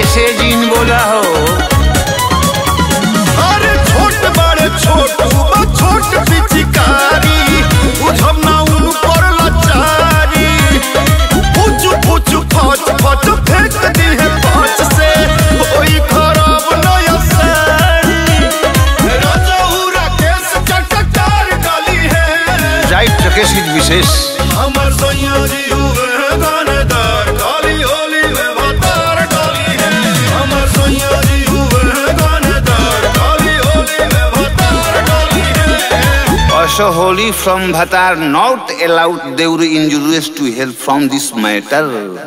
से जीन बोला हो। अरे छोट बड़े छोट पिचकारी बुझब ना उन पर लाचारी पूछू फच फेंक दी है पाँच से कोई खराब नया साड़ी राजौरा केस चटकार डाली है राइट राकेश विशेष हमर सैयारी हुए गानेदार काली होली में भतार डाली है हमर सैयारी हुए गानेदार काली होली में भतार डाली है। Also holy from Bhatar not allowed Deuri injuries to help from this matter.